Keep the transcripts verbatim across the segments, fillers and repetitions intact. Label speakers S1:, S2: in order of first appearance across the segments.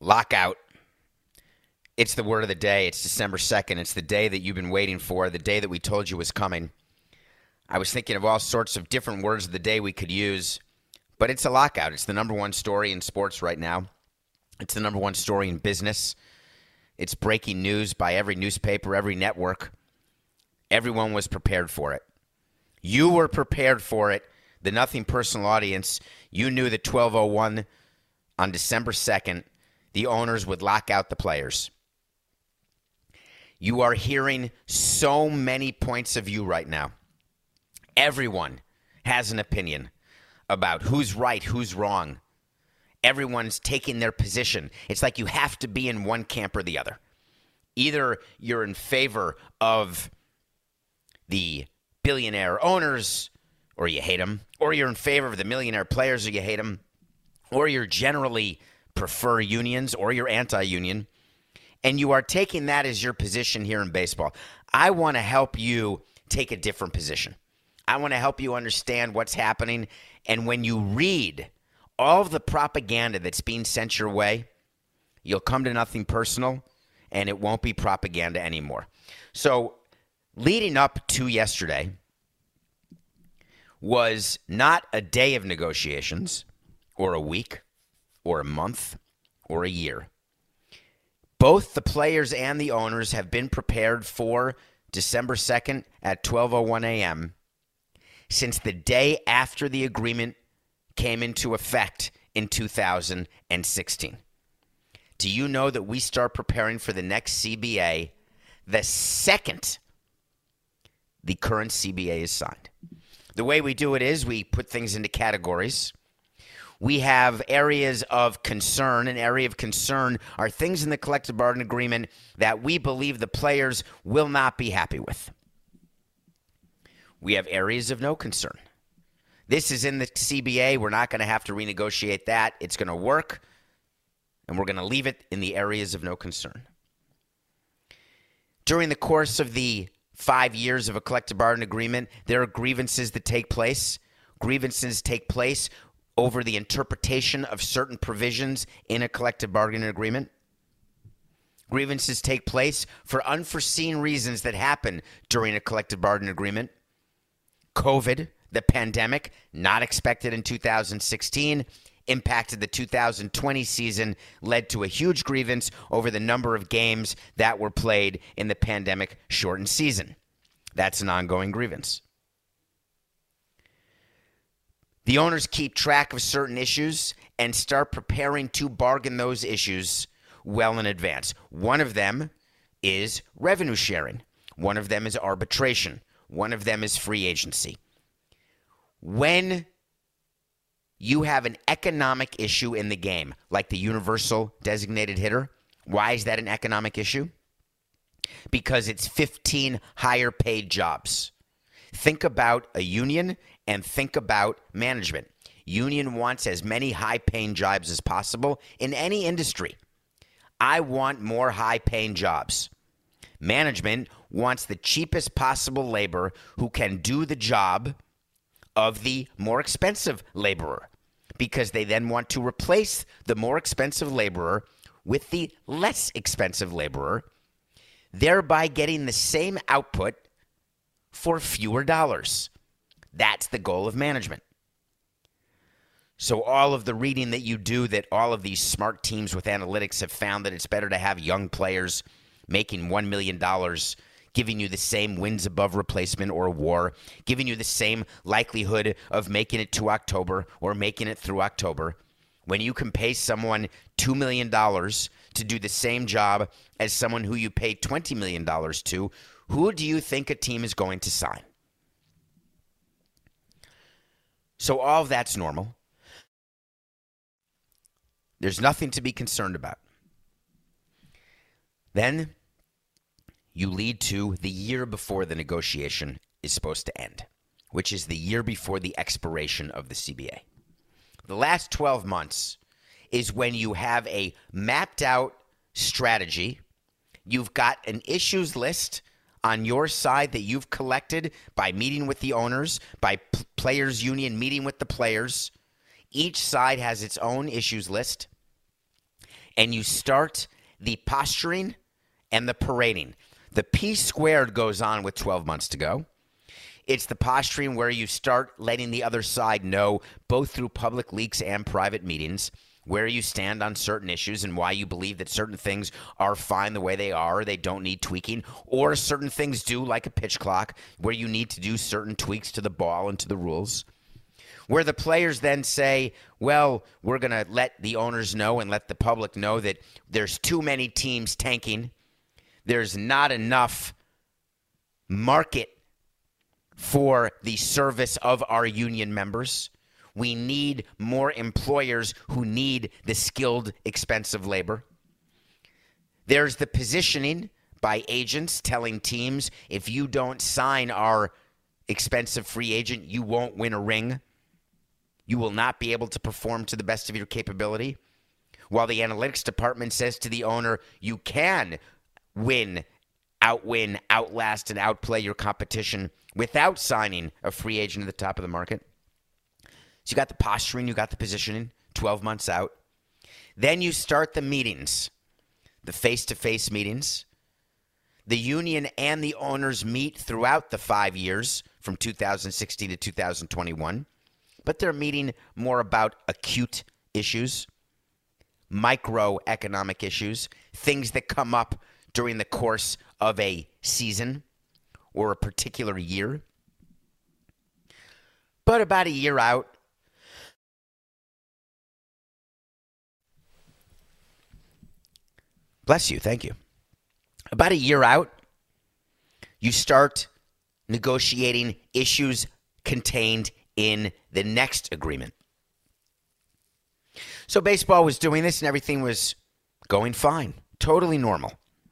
S1: Lockout. It's the word of the day. It's December second. It's the day that you've been waiting for, the day that we told you was coming. I was thinking of all sorts of different words of the day we could use, but it's a lockout. It's the number one story in sports right now. It's the number one story in business. It's breaking news by every newspaper, every network. Everyone was prepared for it. You were prepared for it. The Nothing Personal audience, you knew that twelve oh one on December second, the owners would lock out the players. You are hearing so many points of view right now. Everyone has an opinion about who's right, who's wrong. Everyone's taking their position. It's like you have to be in one camp or the other. Either you're in favor of the billionaire owners or you hate them, or you're in favor of the millionaire players or you hate them, or you're generally prefer unions or you're anti-union, and you are taking that as your position here in baseball. I want to help you take a different position. I want to help you understand what's happening, and when you read all of the propaganda that's being sent your way, you'll come to Nothing Personal, and it won't be propaganda anymore. So leading up to yesterday was not a day of negotiations or a week or a month or a year. Both the players and the owners have been prepared for December second at twelve oh one a.m. since the day after the agreement came into effect in two thousand sixteen. Do you know that we start preparing for the next C B A the second the current C B A is signed? The way we do it is we put things into categories. We have areas of concern. An area of concern are things in the collective bargaining agreement that we believe the players will not be happy with. We have areas of no concern. This is in the C B A. We're not going to have to renegotiate that. It's going to work, and we're going to leave it in the areas of no concern. During the course of the five years of a collective bargaining agreement, there are grievances that take place. Grievances take place over the interpretation of certain provisions in a collective bargaining agreement. Grievances take place for unforeseen reasons that happen during a collective bargaining agreement. COVID, the pandemic, not expected in two thousand sixteen, impacted the two thousand twenty season, led to a huge grievance over the number of games that were played in the pandemic-shortened season. That's an ongoing grievance. The owners keep track of certain issues and start preparing to bargain those issues well in advance. One of them is revenue sharing. One of them is arbitration. One of them is free agency. When you have an economic issue in the game, like the universal designated hitter, why is that an economic issue? Because it's fifteen higher paid jobs. Think about a union and think about management. Union wants as many high-paying jobs as possible in any industry. I want more high-paying jobs. Management wants the cheapest possible labor who can do the job of the more expensive laborer, because they then want to replace the more expensive laborer with the less expensive laborer, thereby getting the same output for fewer dollars. That's the goal of management. So all of the reading that you do, that all of these smart teams with analytics have found that it's better to have young players making one million dollars, giving you the same wins above replacement or WAR, giving you the same likelihood of making it to October or making it through October, when you can pay someone two million dollars to do the same job as someone who you pay twenty million dollars to, who do you think a team is going to sign? So all of that's normal. There's nothing to be concerned about. Then you lead to the year before the negotiation is supposed to end, which is the year before the expiration of the C B A. The last twelve months is when you have a mapped out strategy. You've got an issues list on your side that you've collected by meeting with the owners, by p- players union meeting with the players. Each side has its own issues list. and you start the posturing and the parading. The P squared goes on with twelve months to go. It's the posturing where you start letting the other side know, both through public leaks and private meetings, where you stand on certain issues and why you believe that certain things are fine the way they are, or they don't need tweaking, or certain things do, like a pitch clock, where you need to do certain tweaks to the ball and to the rules. Where the players then say, well, we're going to let the owners know and let the public know that there's too many teams tanking. There's not enough market for the service of our union members. We need more employers who need the skilled, expensive labor. There's the positioning by agents telling teams, if you don't sign our expensive free agent, you won't win a ring. You will not be able to perform to the best of your capability. While the analytics department says to the owner, you can win, outwin, outlast, and outplay your competition without signing a free agent at the top of the market. So you got the posturing, you got the positioning, twelve months out. Then you start the meetings, the face-to-face meetings. The union and the owners meet throughout the five years from two thousand sixteen to two thousand twenty-one. But they're meeting more about acute issues, microeconomic issues, things that come up during the course of a season or a particular year. But about a year out, bless you, thank you. About a year out, you start negotiating issues contained in the next agreement. So baseball was doing this and everything was going fine, totally normal.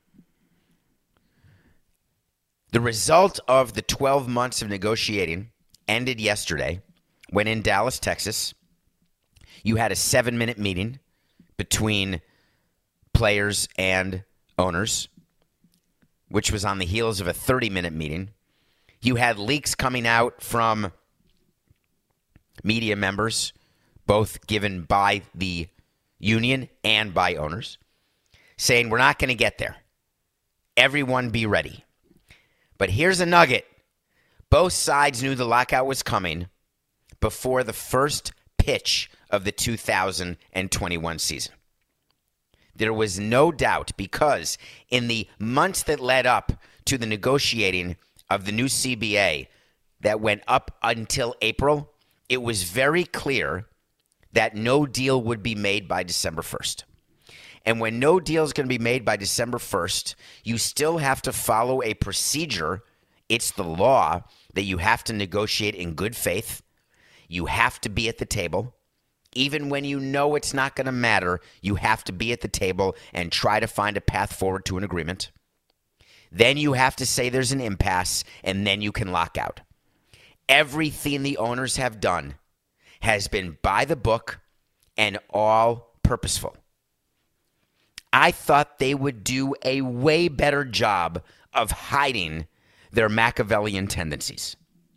S1: The result of the twelve months of negotiating ended yesterday when in Dallas, Texas, you had a seven-minute meeting between players and owners, which was on the heels of a thirty-minute meeting. You had leaks coming out from media members, both given by the union and by owners, saying we're not going to get there. Everyone be ready. But here's a nugget. Both sides knew the lockout was coming before the first pitch of the two thousand twenty-one season. There was no doubt, because in the months that led up to the negotiating of the new C B A that went up until April, it was very clear that no deal would be made by December first. And when no deal is going to be made by December first, you still have to follow a procedure. It's the law that you have to negotiate in good faith. You have to be at the table. Even when you know it's not going to matter, you have to be at the table and try to find a path forward to an agreement. Then you have to say there's an impasse, and then you can lock out. Everything the owners have done has been by the book and all purposeful. I thought they would do a way better job of hiding their Machiavellian tendencies.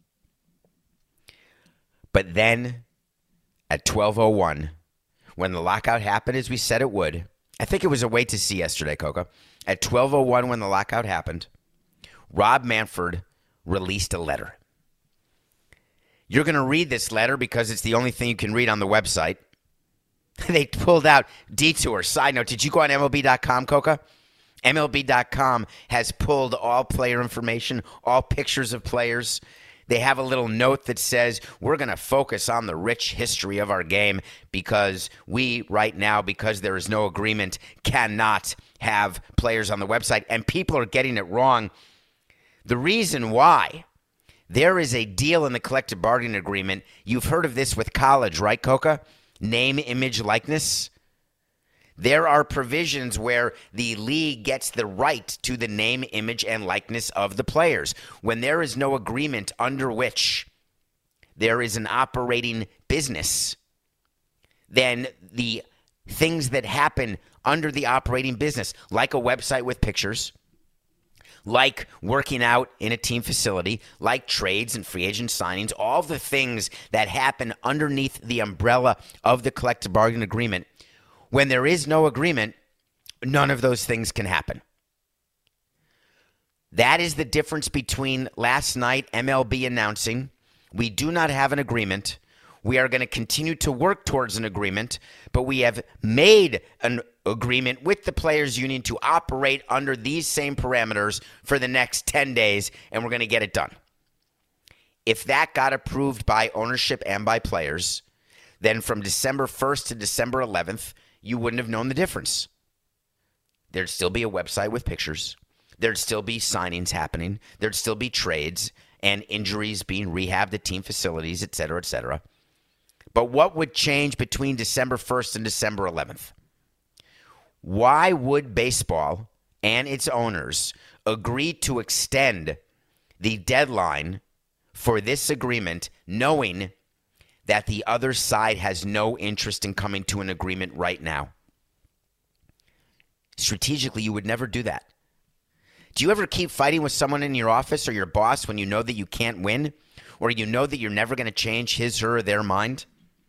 S1: But then at twelve oh one, when the lockout happened, as we said it would, I think it was a wait to see yesterday, Coca. At twelve oh one, when the lockout happened, Rob Manfred released a letter. You're going to read this letter because it's the only thing you can read on the website. They pulled out Detour. Side note, did you go on M L B dot com, Coca? M L B dot com has pulled all player information, all pictures of players. They have a little note that says, we're going to focus on the rich history of our game because we, right now, because there is no agreement, cannot have players on the website. And people are getting it wrong. The reason why, there is a deal in the collective bargaining agreement. You've heard of this with college, right, Coca? Name, image, likeness. There are provisions where the league gets the right to the name, image, and likeness of the players. When there is no agreement under which there is an operating business, then the things that happen under the operating business, like a website with pictures, like working out in a team facility, like trades and free agent signings, all the things that happen underneath the umbrella of the collective bargaining agreement. When there is no agreement, None of those things can happen. That is the difference between last night M L B announcing we do not have an agreement. We are going to continue to work towards an agreement, but we have made an agreement with the players' union to operate under these same parameters for the next ten days, and we're going to get it done. If that got approved by ownership and by players, then from December first to December eleventh, you wouldn't have known the difference. There'd still be a website with pictures. There'd still be signings happening. There'd still be trades and injuries being rehabbed at team facilities, et cetera, et cetera. But what would change between December first and December eleventh? Why would baseball and its owners agree to extend the deadline for this agreement, knowing that the other side has no interest in coming to an agreement right now? Strategically, you would never do that. Do you ever keep fighting with someone in your office or your boss when you know that you can't win, or you know that you're never going to change his, her, or their mind?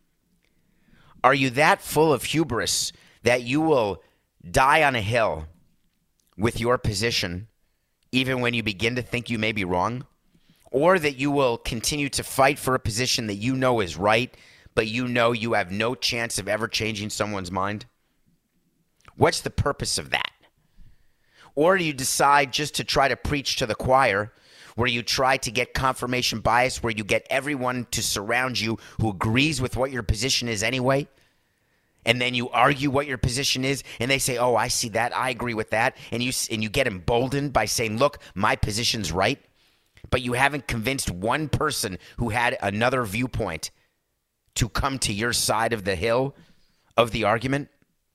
S1: Are you that full of hubris that you will die on a hill with your position even when you begin to think you may be wrong? Or that you will continue to fight for a position that you know is right, but you know you have no chance of ever changing someone's mind? What's the purpose of that? Or do you decide just to try to preach to the choir, where you try to get confirmation bias, where you get everyone to surround you who agrees with what your position is anyway, and then you argue what your position is, and they say, oh, I see that, I agree with that, and you and you get emboldened by saying, look, my position's right, but you haven't convinced one person who had another viewpoint to come to your side of the hill of the argument?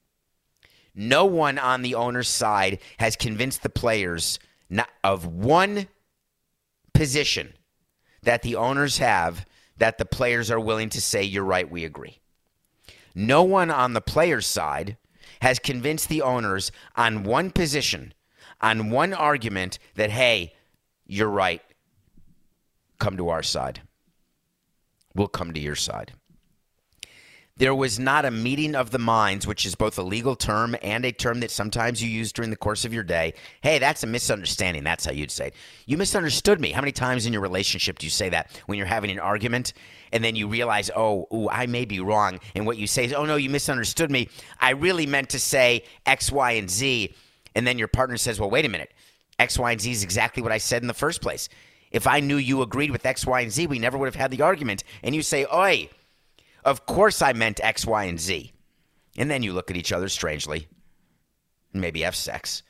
S1: No one on the owner's side has convinced the players not of one position that the owners have that the players are willing to say, you're right, we agree. No one on the players' side has convinced the owners on one position, on one argument that, hey, you're right, come to our side. We'll come to your side. There was not a meeting of the minds, which is both a legal term and a term that sometimes you use during the course of your day. Hey, that's a misunderstanding. That's how you'd say it. You misunderstood me. How many times in your relationship do you say that when you're having an argument and then you realize, oh, ooh, I may be wrong. And what you say is, oh, no, you misunderstood me. I really meant to say X, Y, and Z. And then your partner says, well, wait a minute. X, Y, and Z is exactly what I said in the first place. If I knew you agreed with X, Y, and Z, we never would have had the argument. And you say, oi, of course I meant X, Y, and Z. And then you look at each other strangely and maybe have sex.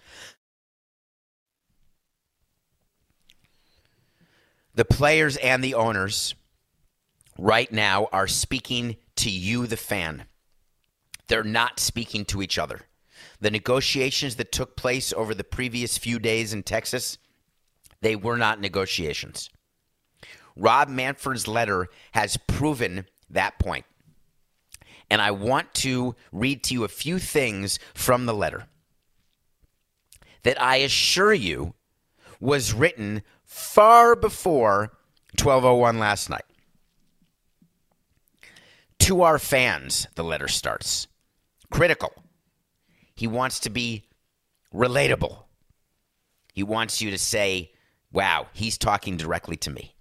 S1: The players and the owners right now are speaking to you, the fan. They're not speaking to each other. The negotiations that took place over the previous few days in Texas, they were not negotiations. Rob Manfred's letter has proven that point. And I want to read to you a few things from the letter that I assure you was written far before twelve oh one last night. To our fans, the letter starts. Critical. He wants to be relatable. He wants you to say, wow, he's talking directly to me.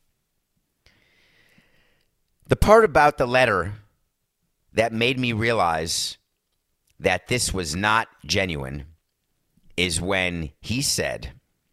S1: The part about the letter that made me realize that this was not genuine is when he said,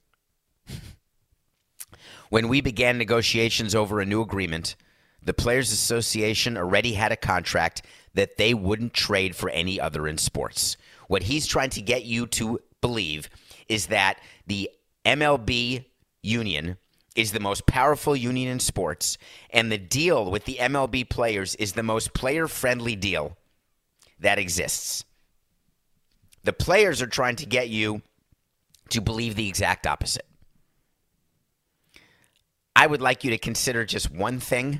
S1: when we began negotiations over a new agreement, the Players Association already had a contract that they wouldn't trade for any other in sports. What he's trying to get you to believe is that the M L B union is the most powerful union in sports, and the deal with the M L B players is the most player-friendly deal that exists. The players are trying to get you to believe the exact opposite. I would like you to consider just one thing.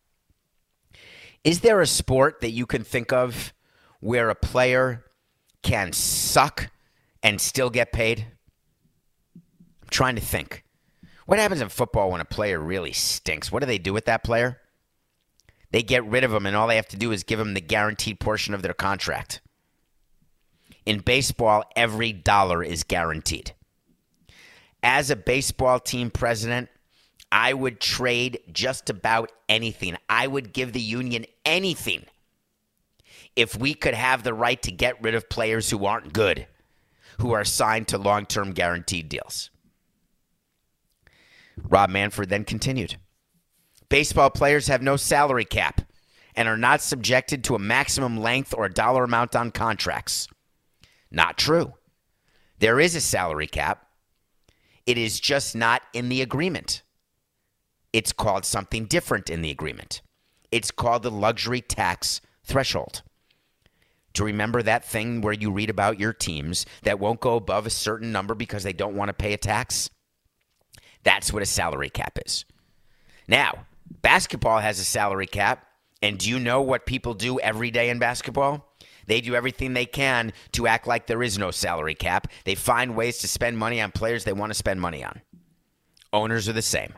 S1: Is there a sport that you can think of where a player can suck and still get paid? I'm trying to think. What happens in football when a player really stinks? What do they do with that player? They get rid of him, and all they have to do is give him the guaranteed portion of their contract. In baseball, every dollar is guaranteed. As a baseball team president, I would trade just about anything. I would give the union anything if we could have the right to get rid of players who aren't good, who are signed to long-term guaranteed deals. Rob Manfred then continued. Baseball players have no salary cap and are not subjected to a maximum length or a dollar amount on contracts. Not true. There is a salary cap. It is just not in the agreement. It's called something different in the agreement. It's called the luxury tax threshold. To remember that thing where you read about your teams that won't go above a certain number because they don't want to pay a tax? That's what a salary cap is. Now, basketball has a salary cap, and do you know what people do every day in basketball? They do everything they can to act like there is no salary cap. They find ways to spend money on players they want to spend money on. Owners are the same.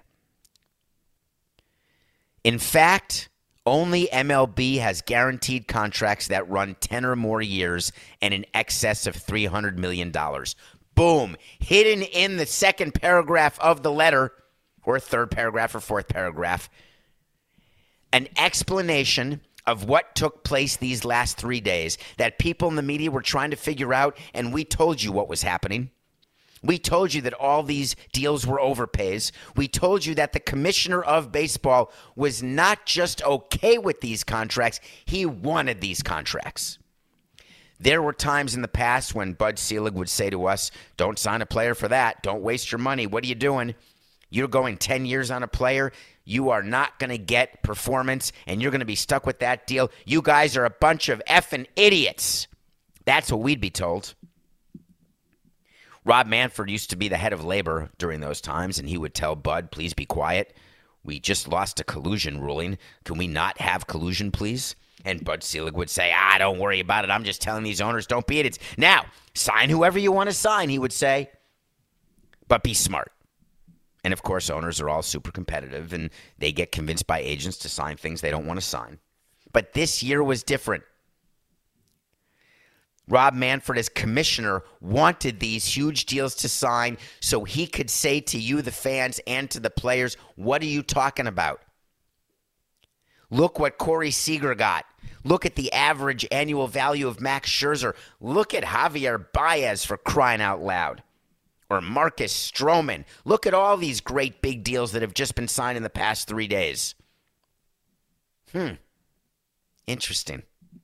S1: In fact, only M L B has guaranteed contracts that run ten or more years and in excess of three hundred million dollars. Boom. Hidden in the second paragraph of the letter, or third paragraph or fourth paragraph, an explanation of what took place these last three days that people in the media were trying to figure out, and we told you what was happening. We told you that all these deals were overpays. We told you that the commissioner of baseball was not just okay with these contracts, he wanted these contracts. There were times in the past when Bud Selig would say to us, don't sign a player for that. Don't waste your money. What are you doing? You're going ten years on a player. You are not going to get performance, and you're going to be stuck with that deal. You guys are a bunch of effing idiots. That's what we'd be told. Rob Manfred used to be the head of labor during those times, and he would tell Bud, please be quiet. We just lost a collusion ruling. Can we not have collusion, please? And Bud Selig would say, ah, don't worry about it. I'm just telling these owners, don't be idiots. Now, sign whoever you want to sign, he would say, but be smart. And, of course, owners are all super competitive, and they get convinced by agents to sign things they don't want to sign. But this year was different. Rob Manfred, as commissioner, wanted these huge deals to sign so he could say to you, the fans, and to the players, what are you talking about? Look what Corey Seager got. Look at the average annual value of Max Scherzer. Look at Javier Baez, for crying out loud. Or Marcus Stroman. Look at all these great big deals that have just been signed in the past three days. Hmm. Interesting.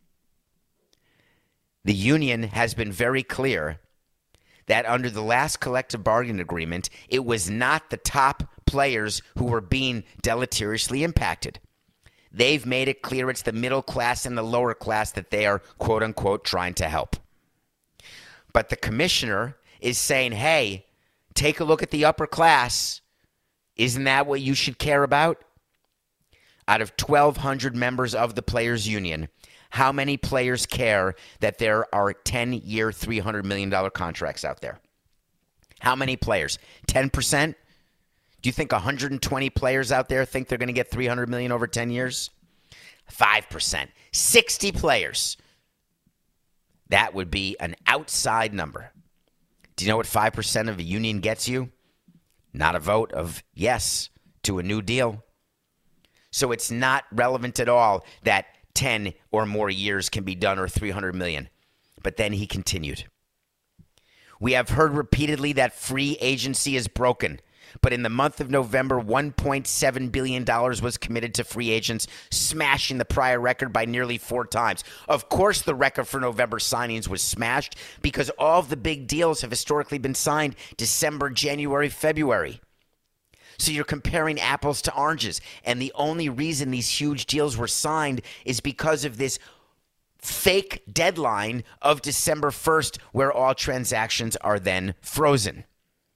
S1: The union has been very clear that under the last collective bargaining agreement, it was not the top players who were being deleteriously impacted. They've made it clear it's the middle class and the lower class that they are, quote unquote, trying to help. But the commissioner is saying, hey, take a look at the upper class. Isn't that what you should care about? Out of twelve hundred members of the players' union, how many players care that there are ten-year, three hundred million dollars contracts out there? How many players? ten percent? Do you think one hundred twenty players out there think they're going to get three hundred million dollars over ten years? five percent. sixty players. That would be an outside number. Do you know what five percent of a union gets you? Not a vote of yes to a new deal. So it's not relevant at all that ten or more years can be done or three hundred million dollars. But then he continued. We have heard repeatedly that free agency is broken. But in the month of November, one point seven billion dollars was committed to free agents, smashing the prior record by nearly four times. Of course, the record for November signings was smashed because all of the big deals have historically been signed December, January, February. So you're comparing apples to oranges. And the only reason these huge deals were signed is because of this fake deadline of December first, where all transactions are then frozen.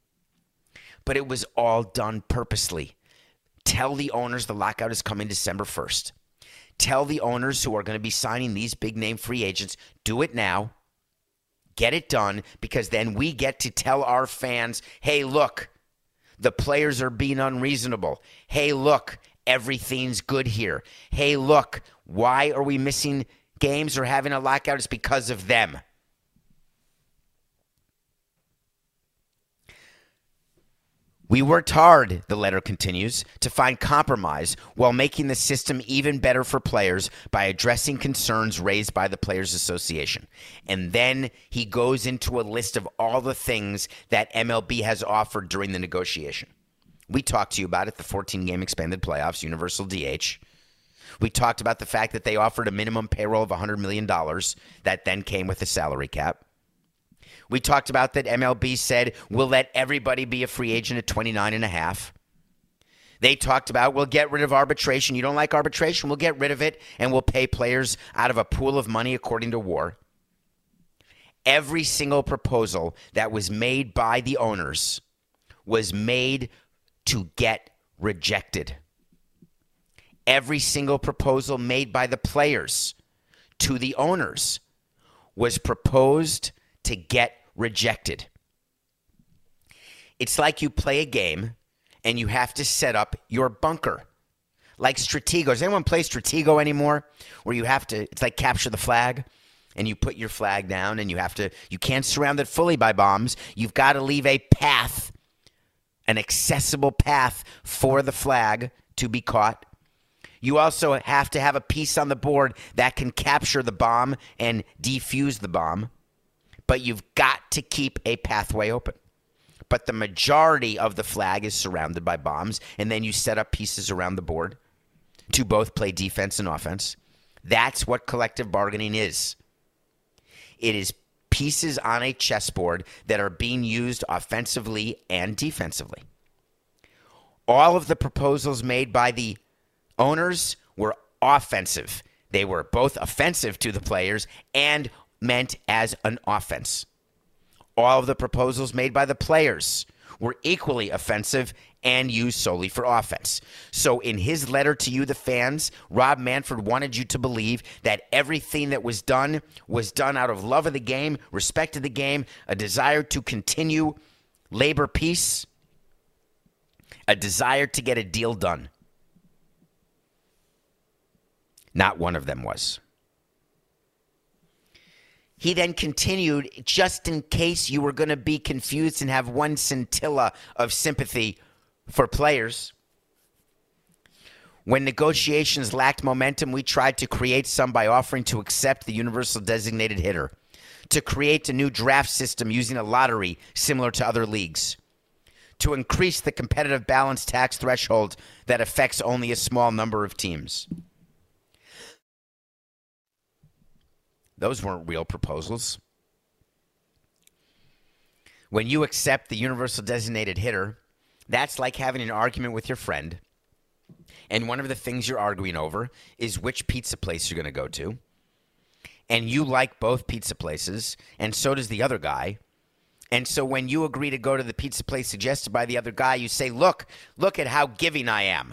S1: But it was all done purposely. Tell the owners the lockout is coming December first. Tell the owners who are going to be signing these big-name free agents, do it now. Get it done, because then we get to tell our fans, hey, look, the players are being unreasonable. Hey, look, everything's good here. Hey, look, why are we missing games or having a lockout? It's because of them. We worked hard, the letter continues, to find compromise while making the system even better for players by addressing concerns raised by the Players Association. And then he goes into a list of all the things that M L B has offered during the negotiation. We talked to you about it, the fourteen-game expanded playoffs, universal D H. We talked about the fact that they offered a minimum payroll of one hundred million dollars that then came with a salary cap. We talked about that M L B said, we'll let everybody be a free agent at twenty-nine and a half. They talked about, we'll get rid of arbitration. You don't like arbitration? We'll get rid of it, and we'll pay players out of a pool of money according to WAR. Every single proposal that was made by the owners was made to get rejected. Every single proposal made by the players to the owners was proposed to get rejected. It's like you play a game and you have to set up your bunker. Like Stratego. Does anyone play Stratego anymore? Where you have to, it's like capture the flag, and you put your flag down and you have to, you can't surround it fully by bombs. You've got to leave a path, an accessible path for the flag to be caught. You also have to have a piece on the board that can capture the bomb and defuse the bomb. But you've got to keep a pathway open. But the majority of the flag is surrounded by bombs, and then you set up pieces around the board to both play defense and offense. That's what collective bargaining is. It is pieces on a chessboard that are being used offensively and defensively. All of the proposals made by the owners were offensive. They were both offensive to the players and meant as an offense. All of the proposals made by the players were equally offensive and used solely for offense. So in his letter to you, the fans, Rob Manfred wanted you to believe that everything that was done was done out of love of the game, respect of the game, a desire to continue labor peace, a desire to get a deal done. Not one of them was. He then continued, just in case you were going to be confused and have one scintilla of sympathy for players. When negotiations lacked momentum, we tried to create some by offering to accept the universal designated hitter, to create a new draft system using a lottery similar to other leagues, to increase the competitive balance tax threshold that affects only a small number of teams. Those weren't real proposals. When you accept the universal designated hitter, that's like having an argument with your friend, and one of the things you're arguing over is which pizza place you're going to go to, and you like both pizza places, and so does the other guy. And so when you agree to go to the pizza place suggested by the other guy, you say, look, look at how giving I am.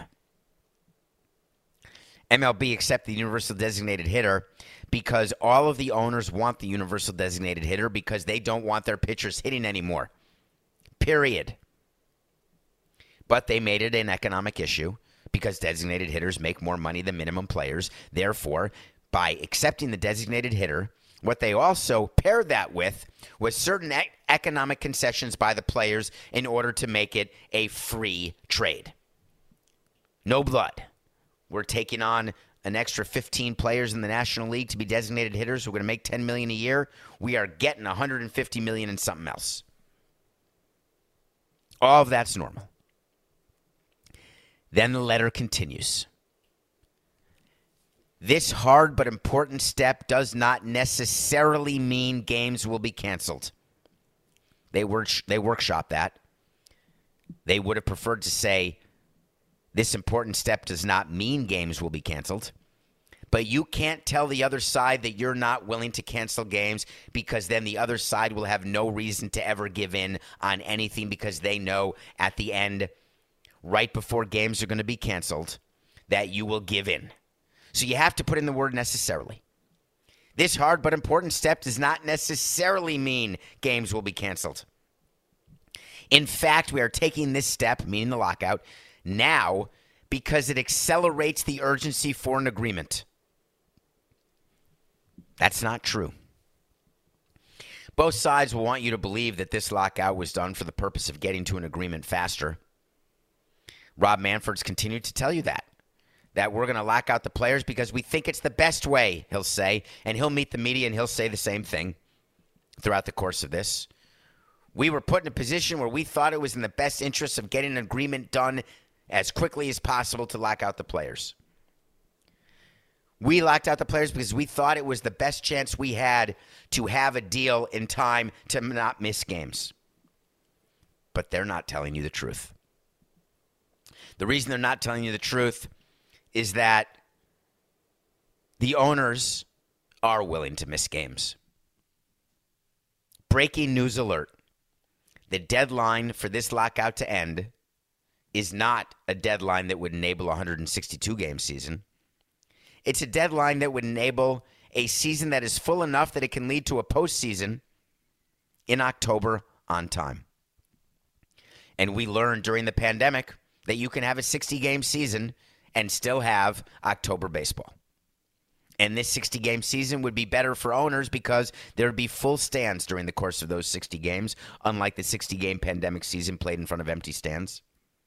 S1: M L B accept the universal designated hitter because all of the owners want the universal designated hitter because they don't want their pitchers hitting anymore. Period. But they made it an economic issue because designated hitters make more money than minimum players. Therefore, by accepting the designated hitter, what they also paired that with was certain e- economic concessions by the players in order to make it a free trade. No blood. We're taking on an extra fifteen players in the National League to be designated hitters who are going to make ten million dollars a year. We are getting one hundred fifty million dollars in something else. All of that's normal. Then the letter continues. This hard but important step does not necessarily mean games will be canceled. They work, they workshop that. They would have preferred to say, this important step does not mean games will be canceled. But you can't tell the other side that you're not willing to cancel games because then the other side will have no reason to ever give in on anything because they know at the end, right before games are going to be canceled, that you will give in. So you have to put in the word necessarily. This hard but important step does not necessarily mean games will be canceled. In fact, we are taking this step, meaning the lockout, now because it accelerates the urgency for an agreement. That's not true. Both sides will want you to believe that this lockout was done for the purpose of getting to an agreement faster. Rob Manfred's continued to tell you that. That we're going to lock out the players because we think it's the best way, he'll say. And he'll meet the media and he'll say the same thing throughout the course of this. We were put in a position where we thought it was in the best interest of getting an agreement done as quickly as possible to lock out the players. We locked out the players because we thought it was the best chance we had to have a deal in time to not miss games. But they're not telling you the truth. The reason they're not telling you the truth is that the owners are willing to miss games. Breaking news alert. The deadline for this lockout to end is not a deadline that would enable a one hundred sixty-two game season. It's a deadline that would enable a season that is full enough that it can lead to a postseason in October on time. And we learned during the pandemic that you can have a sixty game season and still have October baseball. And this sixty game season would be better for owners because there would be full stands during the course of those sixty games, unlike the sixty game pandemic season played in front of empty stands.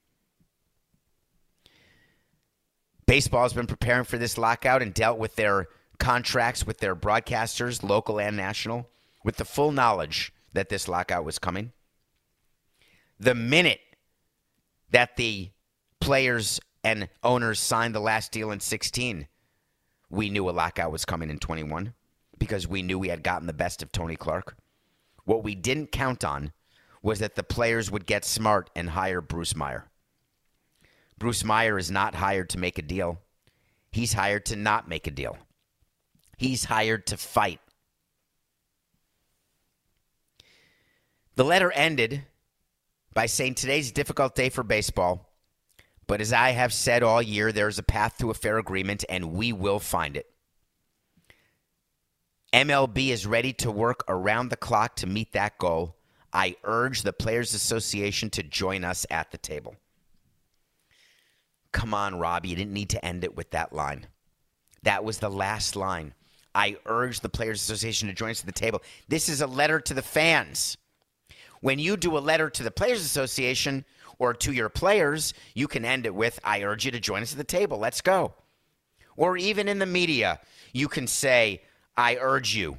S1: Baseball has been preparing for this lockout and dealt with their contracts with their broadcasters, local and national, with the full knowledge that this lockout was coming. The minute that the players and owners signed the last deal in sixteen, we knew a lockout was coming in twenty-one because we knew we had gotten the best of Tony Clark. What we didn't count on was that the players would get smart and hire Bruce Meyer. Bruce Meyer is not hired to make a deal. He's hired to not make a deal. He's hired to fight. The letter ended by saying today's a difficult day for baseball, but as I have said all year, there is a path to a fair agreement, and we will find it. M L B is ready to work around the clock to meet that goal. I urge the Players Association to join us at the table. Come on, Rob, you didn't need to end it with that line. That was the last line. I urge the Players Association to join us at the table. This is a letter to the fans. When you do a letter to the Players Association or to your players, you can end it with, I urge you to join us at the table. Let's go. Or even in the media, you can say, I urge you.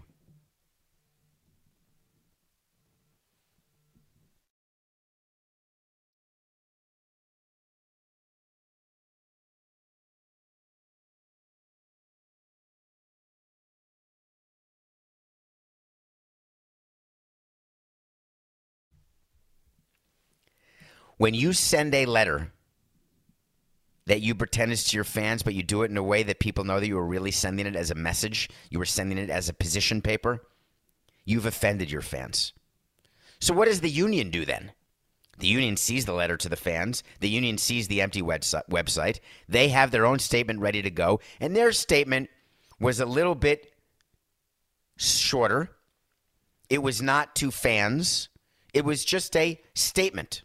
S1: When you send a letter that you pretend is to your fans, but you do it in a way that people know that you were really sending it as a message, you were sending it as a position paper, you've offended your fans. So what does the union do then? The union sees the letter to the fans. The union sees the empty website. They have their own statement ready to go, and their statement was a little bit shorter. It was not to fans. It was just a statement.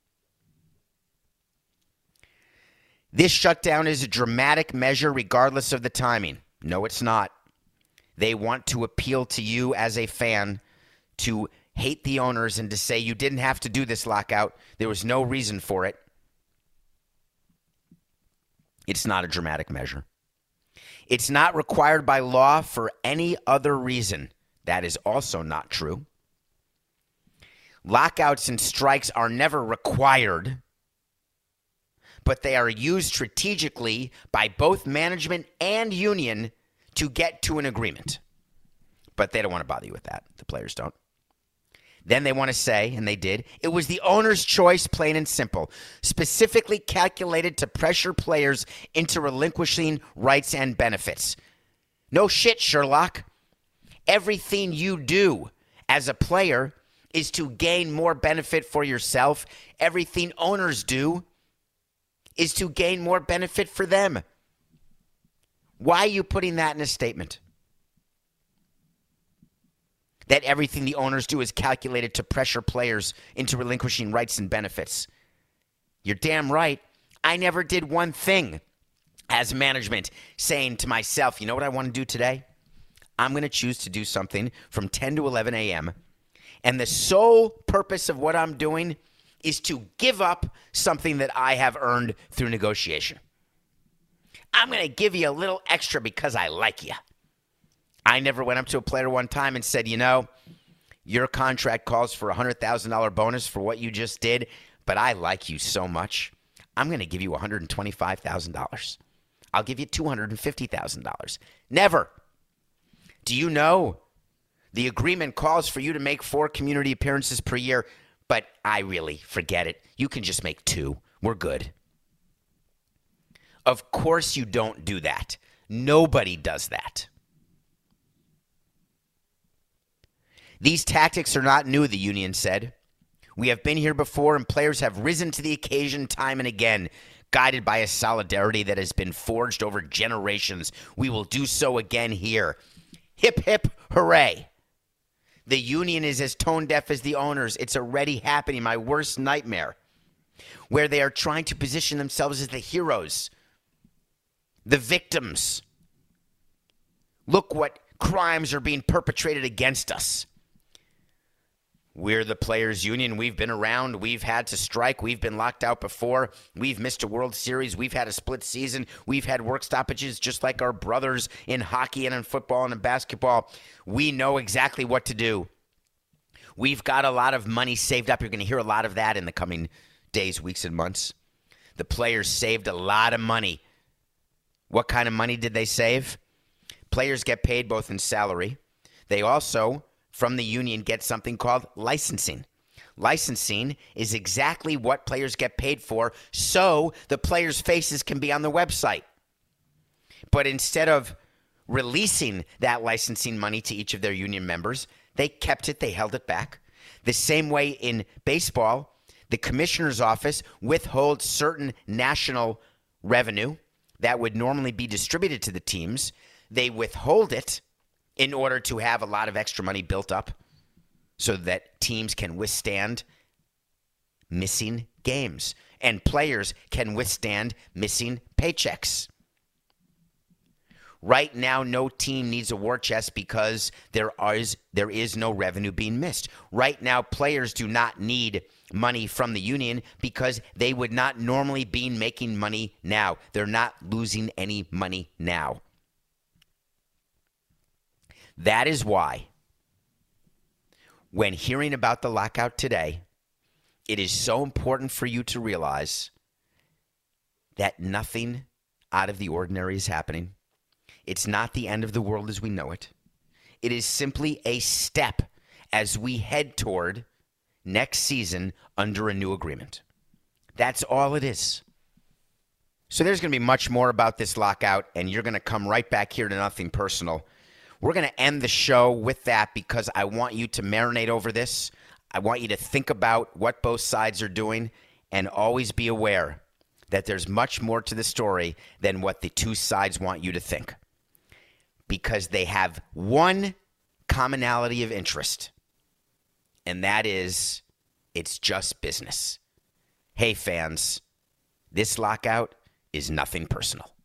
S1: This shutdown is a dramatic measure regardless of the timing. No, it's not. They want to appeal to you as a fan to hate the owners and to say you didn't have to do this lockout. There was no reason for it. It's not a dramatic measure. It's not required by law for any other reason. That is also not true. Lockouts and strikes are never required, but they are used strategically by both management and union to get to an agreement. But they don't want to bother you with that. The players don't. Then they want to say, and they did, it was the owner's choice, plain and simple, specifically calculated to pressure players into relinquishing rights and benefits. No shit, Sherlock. Everything you do as a player is to gain more benefit for yourself. Everything owners do is to gain more benefit for them. Why are you putting that in a statement? That everything the owners do is calculated to pressure players into relinquishing rights and benefits. You're damn right. I never did one thing as management saying to myself, you know what I want to do today? I'm going to choose to do something from ten to eleven a.m. And the sole purpose of what I'm doing is to give up something that I have earned through negotiation. I'm going to give you a little extra because I like you. I never went up to a player one time and said, you know, your contract calls for a one hundred thousand dollars bonus for what you just did, but I like you so much, I'm going to give you one hundred twenty-five thousand dollars. I'll give you two hundred fifty thousand dollars. Never. Do you know the agreement calls for you to make four community appearances per year, but I really forget it. You can just make two. We're good. Of course you don't do that. Nobody does that. These tactics are not new, the union said. We have been here before, and players have risen to the occasion time and again, guided by a solidarity that has been forged over generations. We will do so again here. Hip, hip, hooray. The union is as tone deaf as the owners. It's already happening, my worst nightmare, where they are trying to position themselves as the heroes, the victims. Look what crimes are being perpetrated against us. We're the players' union. We've been around. We've had to strike. We've been locked out before. We've missed a World Series. We've had a split season. We've had work stoppages just like our brothers in hockey and in football and in basketball. We know exactly what to do. We've got a lot of money saved up. You're going to hear a lot of that in the coming days, weeks, and months. The players saved a lot of money. What kind of money did they save? Players get paid both in salary. They also, from the union, get something called licensing. Licensing is exactly what players get paid for, so the players' faces can be on the website. But instead of releasing that licensing money to each of their union members, they kept it, they held it back. The same way in baseball, the commissioner's office withholds certain national revenue that would normally be distributed to the teams. They withhold it in order to have a lot of extra money built up so that teams can withstand missing games and players can withstand missing paychecks. Right now, no team needs a war chest because there is, there is no revenue being missed. Right now, players do not need money from the union because they would not normally be making money now. They're not losing any money now. That is why, when hearing about the lockout today, it is so important for you to realize that nothing out of the ordinary is happening. It's not the end of the world as we know it. It is simply a step as we head toward next season under a new agreement. That's all it is. So there's going to be much more about this lockout, and you're going to come right back here to Nothing Personal. We're going to end the show with that because I want you to marinate over this. I want you to think about what both sides are doing and always be aware that there's much more to the story than what the two sides want you to think, because they have one commonality of interest, and that is it's just business. Hey, fans, this lockout is nothing personal.